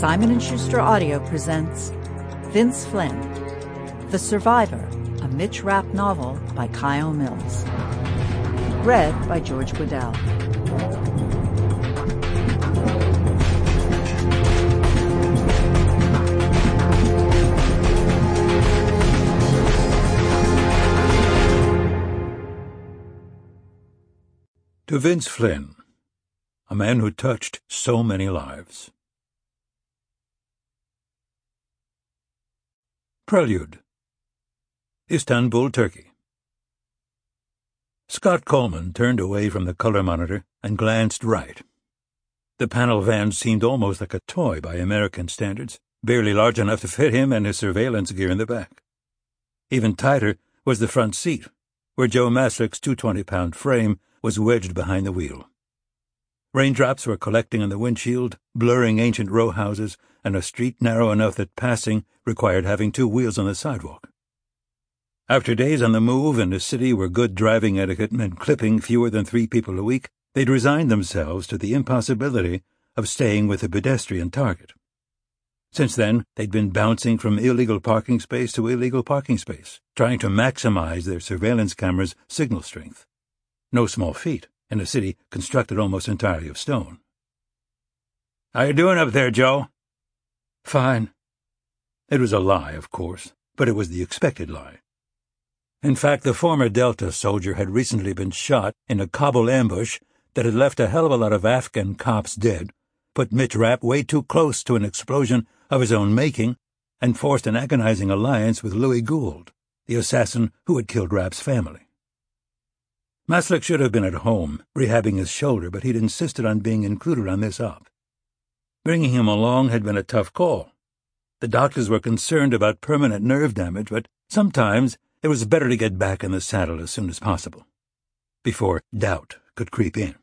Simon & Schuster Audio presents Vince Flynn, The Survivor, a Mitch Rapp novel by Kyle Mills. Read by George Guedel. To Vince Flynn, a man who touched so many lives. Prelude. Istanbul, Turkey. Scott Coleman turned away from the color monitor and glanced right. The panel van seemed almost like a toy by American standards, barely large enough to fit him and his surveillance gear in the back. Even tighter was the front seat, where Joe Maslick's 220-pound frame was wedged behind the wheel. Raindrops were collecting on the windshield, blurring ancient row houses and a street narrow enough that passing required having two wheels on the sidewalk. After days on the move in a city where good driving etiquette meant clipping fewer than 3 people a week, they'd resigned themselves to the impossibility of staying with a pedestrian target. Since then, they'd been bouncing from illegal parking space to illegal parking space, trying to maximize their surveillance camera's signal strength. No small feat in a city constructed almost entirely of stone. "How you doing up there, Joe?" "Fine." It was a lie, of course, but it was the expected lie. In fact, the former Delta soldier had recently been shot in a Kabul ambush that had left a hell of a lot of Afghan cops dead, put Mitch Rapp way too close to an explosion of his own making, and forced an agonizing alliance with Louis Gould, the assassin who had killed Rapp's family. Maslick should have been at home, rehabbing his shoulder, but he'd insisted on being included on this op. Bringing him along had been a tough call. The doctors were concerned about permanent nerve damage, but sometimes it was better to get back in the saddle as soon as possible, before doubt could creep in.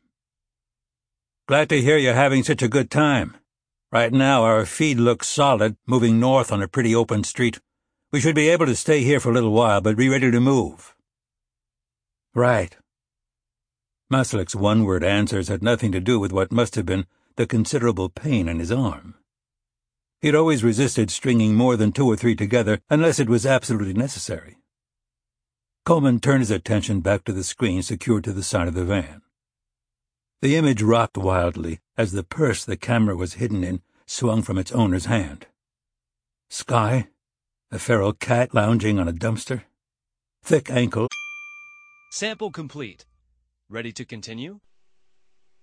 "Glad to hear you're having such a good time. Right now our feed looks solid, moving north on a pretty open street. We should be able to stay here for a little while, but be ready to move." "Right." Maslick's one-word answers had nothing to do with what must have been the considerable pain in his arm. He'd always resisted stringing more than 2 or 3 together unless it was absolutely necessary. Coleman turned his attention back to the screen secured to the side of the van. The image rocked wildly as the purse the camera was hidden in swung from its owner's hand. Sky, a feral cat lounging on a dumpster, thick ankle. Sample complete. Ready to continue?